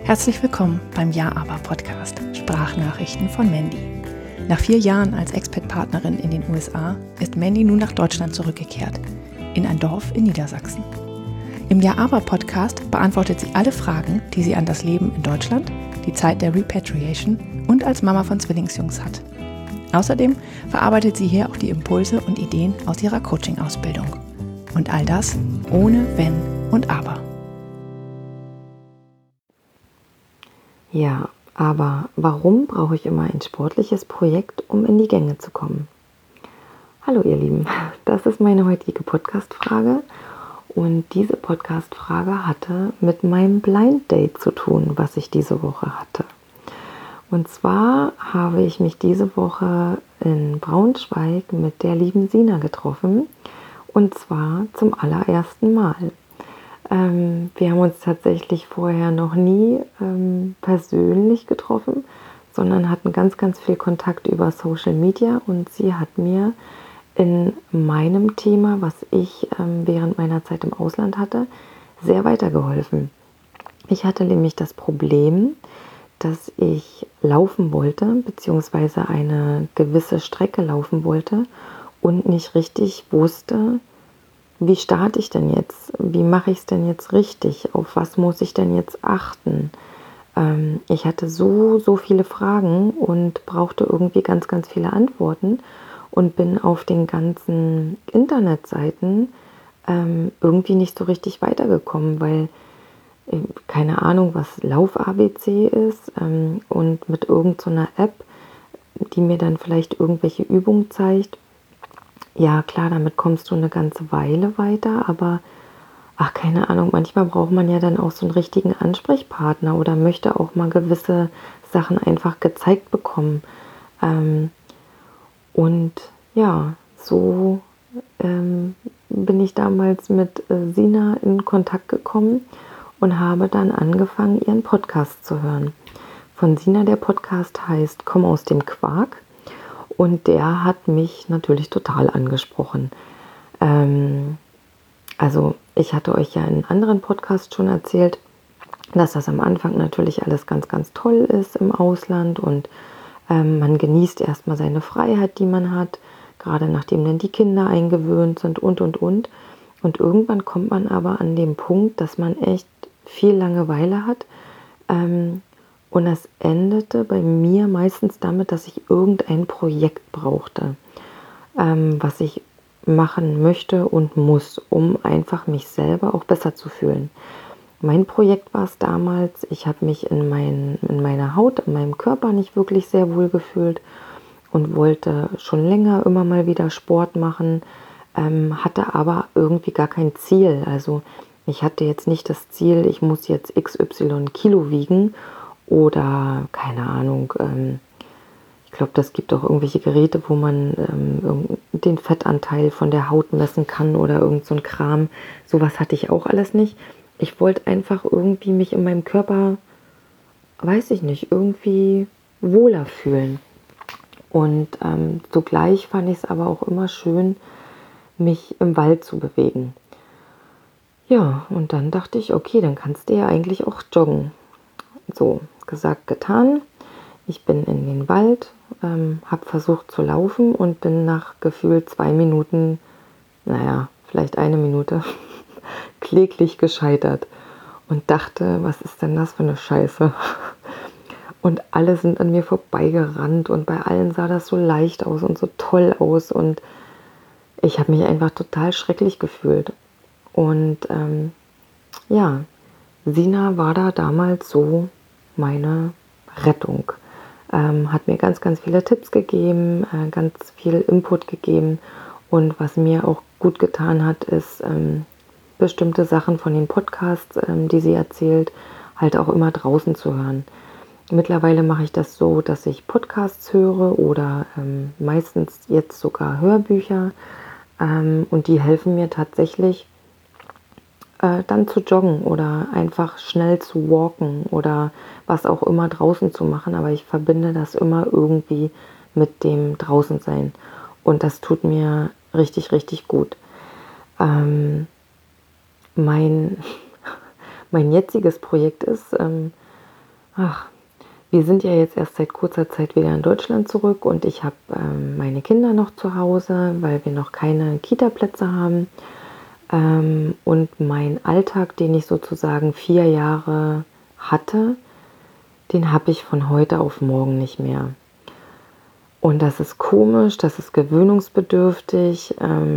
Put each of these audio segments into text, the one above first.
Herzlich willkommen beim Ja-Aber-Podcast Sprachnachrichten von Mandy. Nach 4 Jahren als Expat-Partnerin in den USA ist Mandy nun nach Deutschland zurückgekehrt, in ein Dorf in Niedersachsen. Im Ja-Aber-Podcast beantwortet sie alle Fragen, die sie an das Leben in Deutschland, die Zeit der Repatriation und als Mama von Zwillingsjungs hat. Außerdem verarbeitet sie hier auch die Impulse und Ideen aus ihrer Coaching-Ausbildung. Und all das ohne Wenn und Aber. Ja, aber warum brauche ich immer ein sportliches Projekt, um in die Gänge zu kommen? Hallo ihr Lieben, das ist meine heutige Podcast-Frage und diese Podcast-Frage hatte mit meinem Blind Date zu tun, was ich diese Woche hatte. Und zwar habe ich mich diese Woche in Braunschweig mit der lieben Sina getroffen und zwar zum allerersten Mal. Wir haben uns tatsächlich vorher noch nie persönlich getroffen, sondern hatten ganz, ganz viel Kontakt über Social Media und sie hat mir in meinem Thema, was ich während meiner Zeit im Ausland hatte, sehr weitergeholfen. Ich hatte nämlich das Problem, dass ich laufen wollte, beziehungsweise eine gewisse Strecke laufen wollte und nicht richtig wusste, wie starte ich denn jetzt? Wie mache ich es denn jetzt richtig? Auf was muss ich denn jetzt achten? Ich hatte so viele Fragen und brauchte irgendwie ganz, ganz viele Antworten und bin auf den ganzen Internetseiten irgendwie nicht so richtig weitergekommen, weil keine Ahnung, was Lauf-ABC ist und mit irgendeiner App, die mir dann vielleicht irgendwelche Übungen zeigt. Ja, klar, damit kommst du eine ganze Weile weiter, aber keine Ahnung, manchmal braucht man ja dann auch so einen richtigen Ansprechpartner oder möchte auch mal gewisse Sachen einfach gezeigt bekommen. Und ja, so bin ich damals mit Sina in Kontakt gekommen und habe dann angefangen, ihren Podcast zu hören. Von Sina, der Podcast heißt Komm aus dem Quark. Und der hat mich natürlich total angesprochen. Also ich hatte euch ja in anderen Podcasts schon erzählt, dass das am Anfang natürlich alles ganz, ganz toll ist im Ausland und man genießt erstmal seine Freiheit, die man hat, gerade nachdem dann die Kinder eingewöhnt sind und. Und irgendwann kommt man aber an den Punkt, dass man echt viel Langeweile hat. Und das endete bei mir meistens damit, dass ich irgendein Projekt brauchte, was ich machen möchte und muss, um einfach mich selber auch besser zu fühlen. Mein Projekt war es damals, ich habe mich in meiner Haut, in meinem Körper nicht wirklich sehr wohl gefühlt und wollte schon länger immer mal wieder Sport machen, hatte aber irgendwie gar kein Ziel. Also ich hatte jetzt nicht das Ziel, ich muss jetzt XY Kilo wiegen oder keine Ahnung, ich glaube, das gibt auch irgendwelche Geräte, wo man den Fettanteil von der Haut messen kann oder irgend so ein Kram. Sowas hatte ich auch alles nicht. Ich wollte einfach irgendwie mich in meinem Körper, weiß ich nicht, irgendwie wohler fühlen. Und zugleich fand ich es aber auch immer schön, mich im Wald zu bewegen. Ja, und dann dachte ich, okay, dann kannst du ja eigentlich auch joggen. So, gesagt, getan. Ich bin in den Wald, habe versucht zu laufen und bin nach gefühlt 2 Minuten, vielleicht 1 Minute, kläglich gescheitert und dachte, was ist denn das für eine Scheiße? Und alle sind an mir vorbeigerannt und bei allen sah das so leicht aus und so toll aus und ich habe mich einfach total schrecklich gefühlt. Und Sina war da damals so meine Rettung. Hat mir ganz, ganz viele Tipps gegeben, ganz viel Input gegeben und was mir auch gut getan hat, ist bestimmte Sachen von den Podcasts, die sie erzählt, halt auch immer draußen zu hören. Mittlerweile mache ich das so, dass ich Podcasts höre oder meistens jetzt sogar Hörbücher und die helfen mir tatsächlich dann zu joggen oder einfach schnell zu walken oder was auch immer draußen zu machen, aber ich verbinde das immer irgendwie mit dem Draußensein und das tut mir richtig, richtig gut. Mein jetziges Projekt ist, Ach, wir sind ja jetzt erst seit kurzer Zeit wieder in Deutschland zurück und ich habe meine Kinder noch zu Hause, weil wir noch keine Kita-Plätze haben. Und mein Alltag, den ich sozusagen 4 Jahre hatte, den habe ich von heute auf morgen nicht mehr. Und das ist komisch, das ist gewöhnungsbedürftig.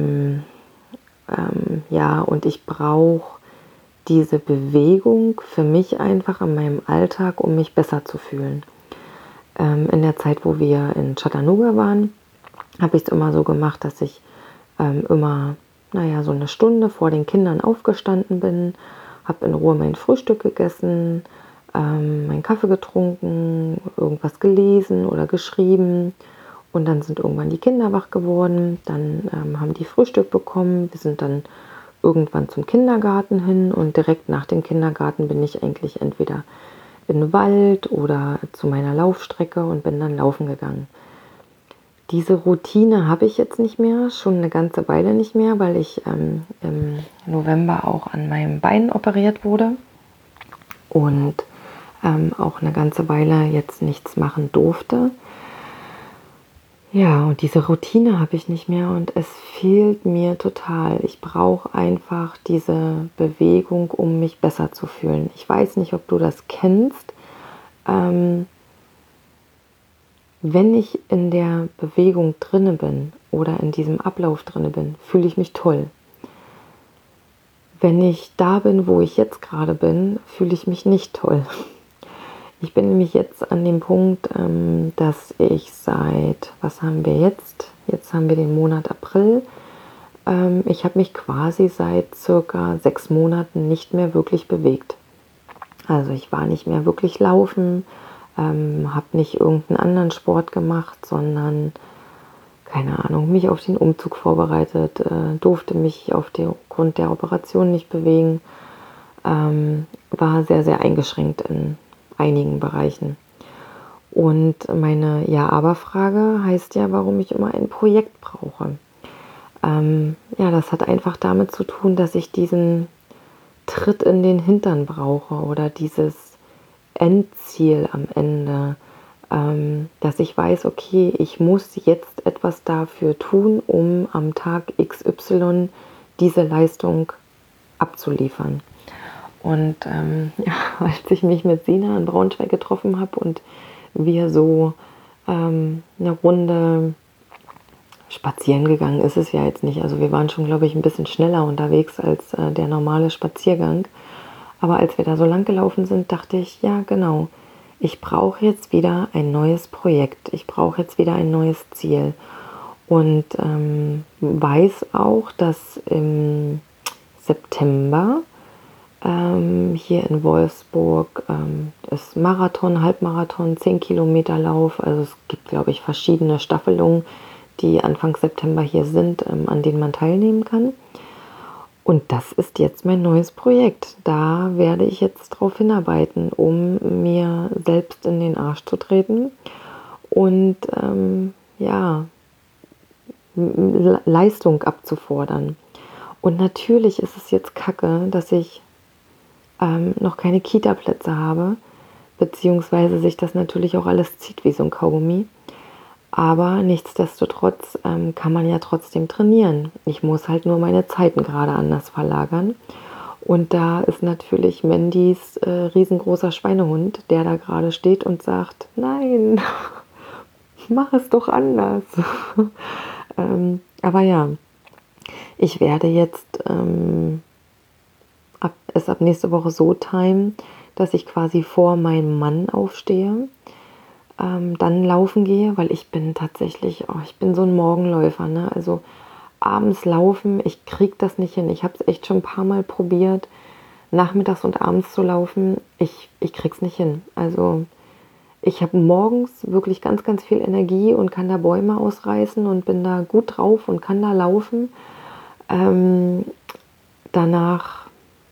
Ja, und ich brauche diese Bewegung für mich einfach in meinem Alltag, um mich besser zu fühlen. In der Zeit, wo wir in Chattanooga waren, habe ich es immer so gemacht, dass ich immer, so eine Stunde vor den Kindern aufgestanden bin, habe in Ruhe mein Frühstück gegessen, meinen Kaffee getrunken, irgendwas gelesen oder geschrieben. Und dann sind irgendwann die Kinder wach geworden, dann haben die Frühstück bekommen. Wir sind dann irgendwann zum Kindergarten hin und direkt nach dem Kindergarten bin ich eigentlich entweder in den Wald oder zu meiner Laufstrecke und bin dann laufen gegangen. Diese Routine habe ich jetzt nicht mehr, schon eine ganze Weile nicht mehr, weil ich im November auch an meinem Bein operiert wurde und auch eine ganze Weile jetzt nichts machen durfte. Ja, und diese Routine habe ich nicht mehr und es fehlt mir total. Ich brauche einfach diese Bewegung, um mich besser zu fühlen. Ich weiß nicht, ob du das kennst. Wenn ich in der Bewegung drinne bin oder in diesem Ablauf drinne bin, fühle ich mich toll. Wenn ich da bin, wo ich jetzt gerade bin, fühle ich mich nicht toll. Ich bin nämlich jetzt an dem Punkt, dass ich was haben wir jetzt? Jetzt haben wir den Monat April. Ich habe mich quasi seit circa 6 Monaten nicht mehr wirklich bewegt. Also ich war nicht mehr wirklich laufen, habe nicht irgendeinen anderen Sport gemacht, sondern, keine Ahnung, mich auf den Umzug vorbereitet, durfte mich aufgrund der Operation nicht bewegen, war sehr, sehr eingeschränkt in einigen Bereichen. Und meine Ja-Aber-Frage heißt ja, warum ich immer ein Projekt brauche. Das hat einfach damit zu tun, dass ich diesen Tritt in den Hintern brauche oder dieses Endziel am Ende, dass ich weiß, okay, ich muss jetzt etwas dafür tun, um am Tag XY diese Leistung abzuliefern. Und als ich mich mit Sina in Braunschweig getroffen habe und wir so eine Runde spazieren gegangen ist es ja jetzt nicht. Also wir waren schon, glaube ich, ein bisschen schneller unterwegs als der normale Spaziergang. Aber als wir da so lang gelaufen sind, dachte ich, ja genau, ich brauche jetzt wieder ein neues Projekt. Ich brauche jetzt wieder ein neues Ziel. Und weiß auch, dass im September hier in Wolfsburg ist Marathon, Halbmarathon, 10 Kilometer Lauf. Also es gibt, glaube ich, verschiedene Staffelungen, die Anfang September hier sind, an denen man teilnehmen kann. Und das ist jetzt mein neues Projekt. Da werde ich jetzt drauf hinarbeiten, um mir selbst in den Arsch zu treten und Leistung abzufordern. Und natürlich ist es jetzt kacke, dass ich noch keine Kita-Plätze habe, beziehungsweise sich das natürlich auch alles zieht wie so ein Kaugummi. Aber nichtsdestotrotz kann man ja trotzdem trainieren. Ich muss halt nur meine Zeiten gerade anders verlagern. Und da ist natürlich Mandys riesengroßer Schweinehund, der da gerade steht und sagt, nein, mach es doch anders. Aber ja, ich werde jetzt ab nächste Woche so timen, dass ich quasi vor meinem Mann aufstehe, dann laufen gehe, weil ich bin tatsächlich, ich bin so ein Morgenläufer, ne? Also abends laufen, ich kriege das nicht hin. Ich habe es echt schon ein paar Mal probiert, nachmittags und abends zu laufen. Ich krieg's nicht hin. Also ich habe morgens wirklich ganz, ganz viel Energie und kann da Bäume ausreißen und bin da gut drauf und kann da laufen. Danach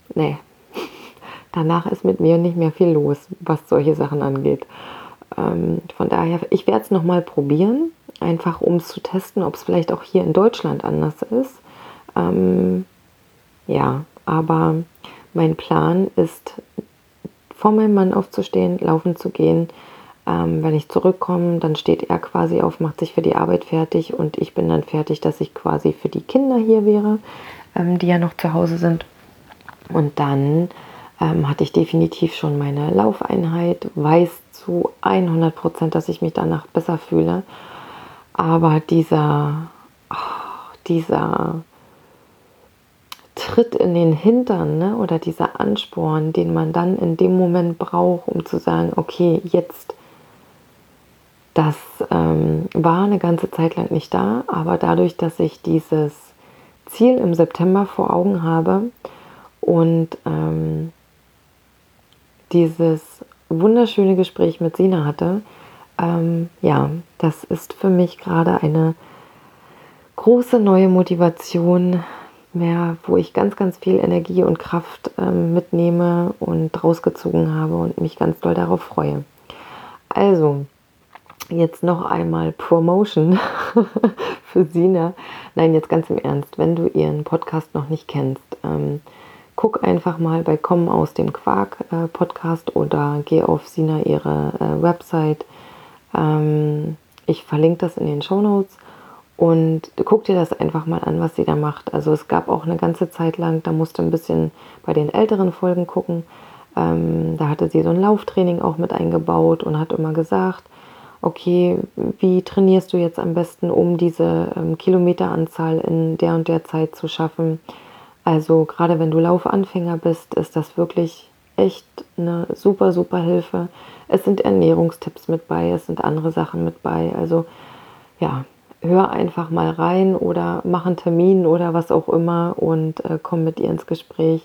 ist mit mir nicht mehr viel los, was solche Sachen angeht. Von daher, ich werde es nochmal probieren, einfach um es zu testen, ob es vielleicht auch hier in Deutschland anders ist. Aber mein Plan ist vor meinem Mann aufzustehen, laufen zu gehen. Wenn ich zurückkomme, dann steht er quasi auf, macht sich für die Arbeit fertig und ich bin dann fertig, dass ich quasi für die Kinder hier wäre, die ja noch zu Hause sind. Und dann hatte ich definitiv schon meine Laufeinheit, weiß zu 100%, dass ich mich danach besser fühle. Aber dieser Tritt in den Hintern, ne, oder dieser Ansporn, den man dann in dem Moment braucht, um zu sagen, okay, jetzt, das war eine ganze Zeit lang nicht da, aber dadurch, dass ich dieses Ziel im September vor Augen habe und dieses wunderschöne Gespräch mit Sina hatte, das ist für mich gerade eine große neue Motivation mehr, wo ich ganz, ganz viel Energie und Kraft mitnehme und rausgezogen habe und mich ganz doll darauf freue. Also, jetzt noch einmal Promotion für Sina. Nein, jetzt ganz im Ernst, wenn du ihren Podcast noch nicht kennst, guck einfach mal bei Kommen aus dem Quark Podcast oder geh auf Sina ihre Website. Ich verlinke das in den Shownotes und guck dir das einfach mal an, was sie da macht. Also es gab auch eine ganze Zeit lang, da musste ein bisschen bei den älteren Folgen gucken. Da hatte sie so ein Lauftraining auch mit eingebaut und hat immer gesagt, okay, wie trainierst du jetzt am besten, um diese Kilometeranzahl in der und der Zeit zu schaffen? Also gerade wenn du Laufanfänger bist, ist das wirklich echt eine super, super Hilfe. Es sind Ernährungstipps mit bei, es sind andere Sachen mit bei. Also ja, hör einfach mal rein oder mach einen Termin oder was auch immer und komm mit ihr ins Gespräch.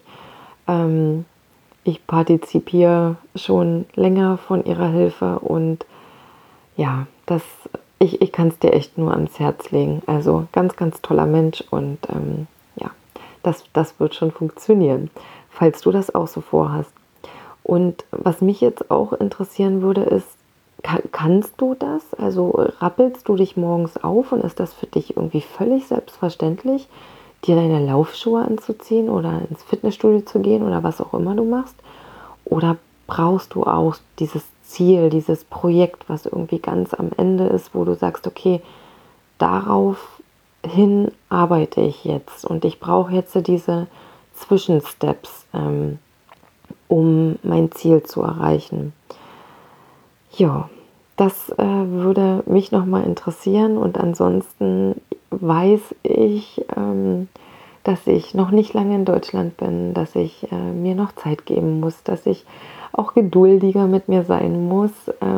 Ich partizipiere schon länger von ihrer Hilfe und ja, ich kann es dir echt nur ans Herz legen. Also ganz, ganz toller Mensch und das wird schon funktionieren, falls du das auch so vorhast. Und was mich jetzt auch interessieren würde, ist, kannst du das? Also rappelst du dich morgens auf und ist das für dich irgendwie völlig selbstverständlich, dir deine Laufschuhe anzuziehen oder ins Fitnessstudio zu gehen oder was auch immer du machst? Oder brauchst du auch dieses Ziel, dieses Projekt, was irgendwie ganz am Ende ist, wo du sagst, okay, daraufhin arbeite ich jetzt und ich brauche jetzt diese Zwischensteps, um mein Ziel zu erreichen. Ja, das würde mich nochmal interessieren und ansonsten weiß ich, dass ich noch nicht lange in Deutschland bin, dass ich mir noch Zeit geben muss, dass ich auch geduldiger mit mir sein muss.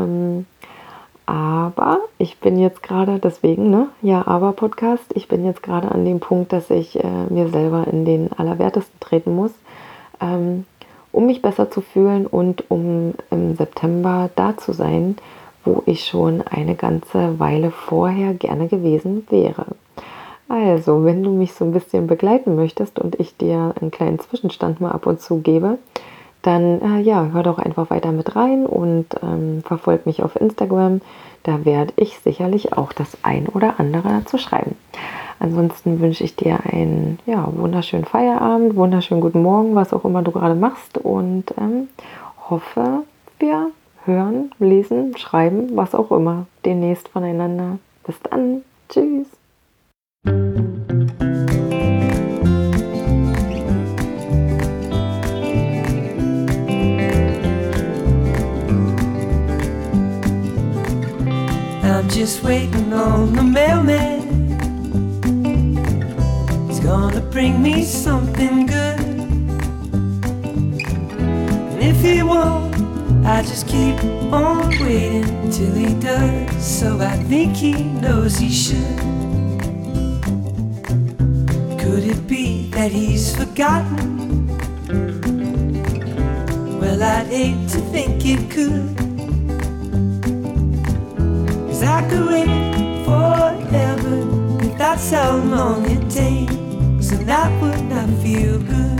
Aber ich bin jetzt gerade, deswegen, Podcast, ich bin jetzt gerade an dem Punkt, dass ich mir selber in den Allerwertesten treten muss, um mich besser zu fühlen und um im September da zu sein, wo ich schon eine ganze Weile vorher gerne gewesen wäre. Also, wenn du mich so ein bisschen begleiten möchtest und ich dir einen kleinen Zwischenstand mal ab und zu gebe, dann hör doch einfach weiter mit rein und verfolg mich auf Instagram. Da werde ich sicherlich auch das ein oder andere dazu schreiben. Ansonsten wünsche ich dir einen wunderschönen Feierabend, wunderschönen guten Morgen, was auch immer du gerade machst und hoffe, wir hören, lesen, schreiben, was auch immer, demnächst voneinander. Bis dann. Tschüss. I'm just waiting on the mailman. He's gonna bring me something good. And if he won't, I just keep on waiting till he does. So I think he knows he should. Could it be that he's forgotten? Well, I'd hate to think it could. I could wait forever if that's how long it takes, and that would not feel good.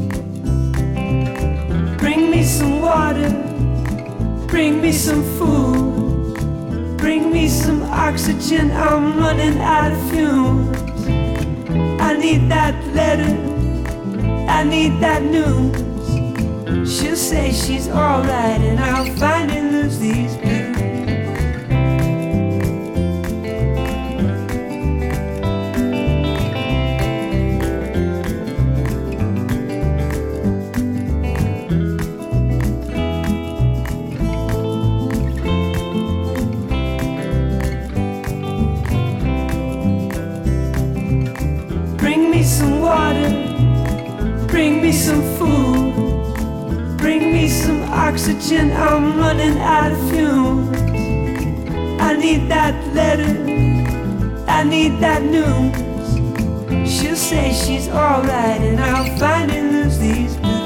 Bring me some water, bring me some food, bring me some oxygen, I'm running out of fumes. I need that letter, I need that news. She'll say she's alright, and I'll finally lose these blues. Bring me some water, bring me some food, bring me some oxygen, I'm running out of fumes. I need that letter, I need that news. She'll say she's alright, and I'll finally lose these blues.